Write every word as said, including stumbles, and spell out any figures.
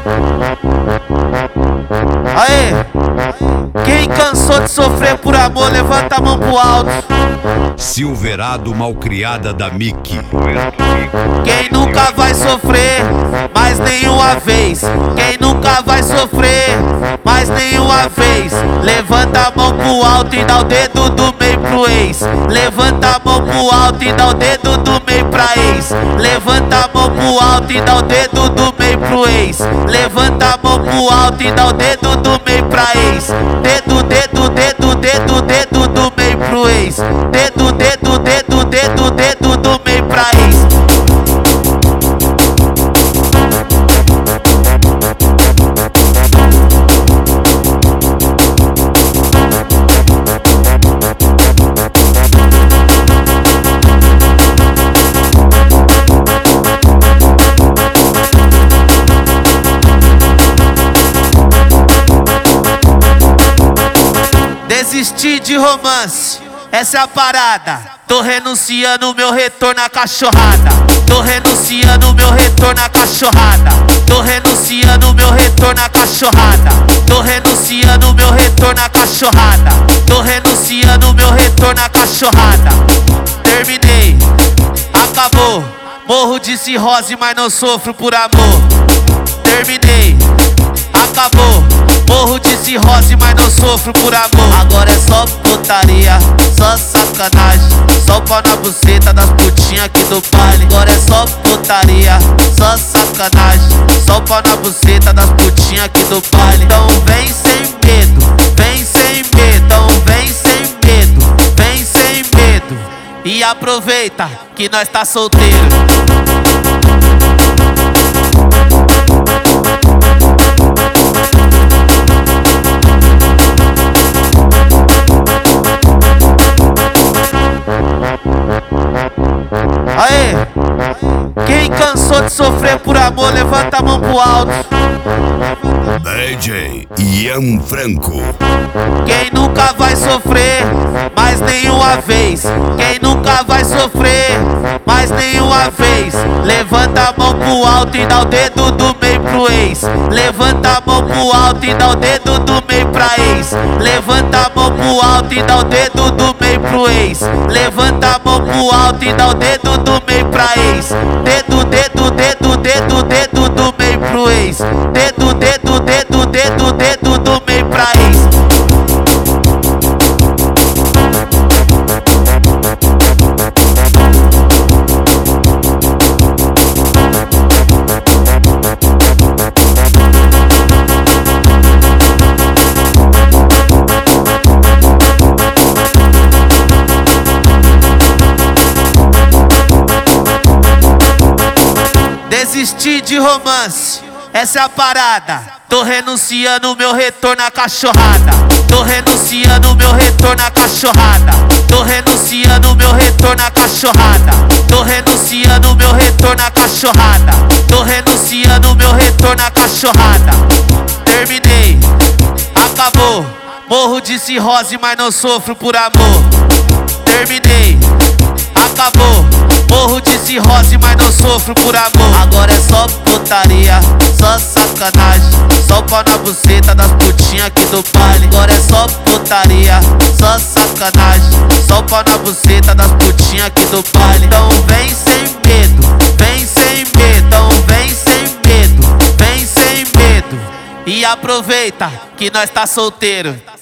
Aê! Quem cansou de sofrer por amor, levanta a mão pro alto. Silverado malcriada da Mickey. Quem nunca vai sofrer mais nenhuma vez? Quem nunca vai sofrer mais nenhuma vez? Levanta a mão pro alto e dá o dedo do meio pro ex. Levanta a mão pro alto e dá o dedo do meio pra ex. Levanta a mão pro alto e dá o dedo do meio pro ex. Levanta a mão pro alto e dá o dedo do meio pra ex. Dedo, dedo, dedo, dedo, dedo do meio pro ex. Dedo, dedo, dedo, dedo, dedo do meio pra ex. Desisti de romance, essa é a parada. Tô renunciando meu retorno à cachorrada. Tô renunciando meu retorno à cachorrada. Tô renunciando meu retorno à cachorrada. Tô renunciando meu retorno à cachorrada. Tô renunciando meu retorno à cachorrada. Terminei, acabou. Morro de cirrose, mas não sofro por amor. Terminei, acabou. Morro de cirrose, mas não sofro por amor. Agora é só putaria, só sacanagem. Só pau na buceta das putinhas aqui do baile. Agora é só putaria, só sacanagem. Só pau na buceta das putinhas aqui do baile. Então vem sem medo, vem sem medo. Então vem sem medo, vem sem medo. E aproveita que nós tá solteiro. Aê! Quem cansou de sofrer por amor, levanta a mão pro alto. D J Ian Franco. Quem nunca vai sofrer mais nenhuma vez? Quem nunca vai sofrer mais nenhuma vez? Levanta a mão pro alto e dá o dedo do meio pro ex. Levanta a mão pro alto e dá o dedo do meio pra ex. Levanta a mão pro alto e dá o dedo do meio pro ex. Levanta a mão pro alto e dá o dedo do meio pra ex. Dedo, dedo, dedo, dedo, dedo do meio pro ex. Dedo, dedo, dedo, dedo, dedo do meio pra ex. Desisti de romance, essa é a parada. Tô renunciando meu retorno à cachorrada. Tô renunciando meu retorno à cachorrada. Tô renunciando meu retorno à cachorrada. Tô renunciando meu retorno à cachorrada. Tô renunciando meu retorno à cachorrada. Terminei, acabou. Morro de cirrose, mas não sofro por amor. Terminei, acabou. Morro de cirrose, mas não sofro por amor. Agora é só putaria, só sacanagem. Só pau na buceta das putinhas aqui do baile. Agora é só putaria, só sacanagem. Só pau na buceta das putinhas aqui do baile. Então vem sem medo, vem sem medo. Então vem sem medo, vem sem medo. E aproveita que nós tá solteiro.